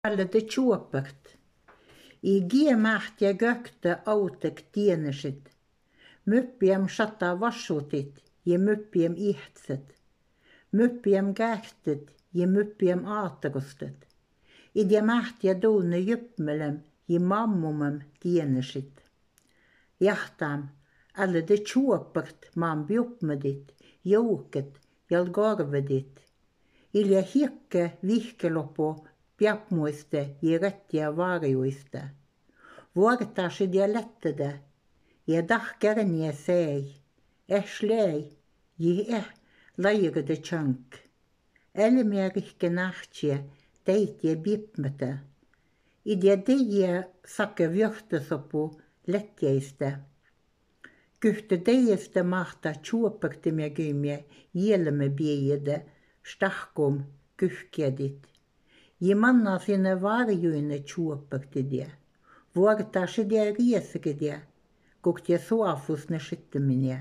Alle de tjuopert. I giemaht ja gökte autek tienesit. Myppiem shata vassutit ja myppiem ihtset. Myppiem kähtet ja myppiem aaterustet. Idja maht ja duune jyppmelem ja mammumem tienesit. Jahtam, alle de tjuopert maam bjuppmedit, jouket jal gorvedit. Ilja hirke vihkelopo piapmuiste ja rättiä varjuiste. Vuortasid ja lättede, ja dahkernie sei, slei, ja lairede tjank. Elmierihke nahtje, teit ja bipmete. Idja deie sakke vjörtesopu lättjeiste. Kyhte deieste mahta tjuopertimia gymie, jieleme biejede, stahkum kyhkedit. Ja manna sinne varjuine tjuopertidia. Vuortasid ja rieskedia, kuktia suafusne skytteminia.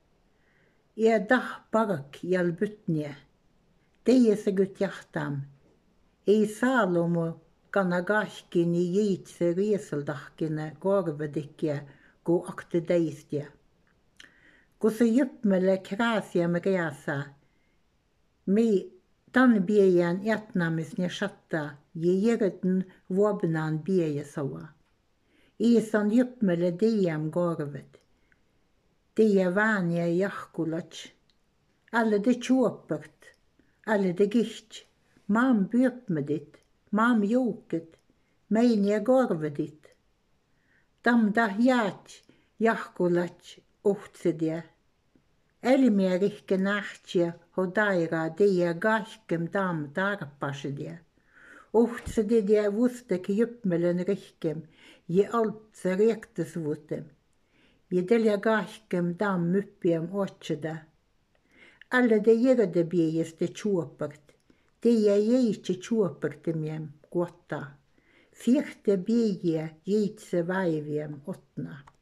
Ja dah parak jal bytnie. Teiese gut jahtam. Ei saalomu kanagahkini jiitse rieseldahkine korvedikkia ku akte deistia. Kun se jyppmele kraasia me reasa, mi tan biejan jätnamis ne shatta ja jereten vuobnaan biejasawa. Iisan jyppmele diam korvet. Dia vania jahkulats. Alle de tjuopert, alle de gicht. Maam bjyppmedit, maam jouket, mein ja korvedit. Tam dah jaat jahkulats uhtsedia. Elmierihke nahtje hodaira dia gahkem dam tarpasedia. Uhtsedia vustek jyppmelen rihkem, je altse rektesvutem. Je delja gahkem dam myppiem otseda. Alle de jerede biejeste tjuopert. Teie jeitse tjuopertimiem kuotta. Fierte bieje jeitse vaiviem otna.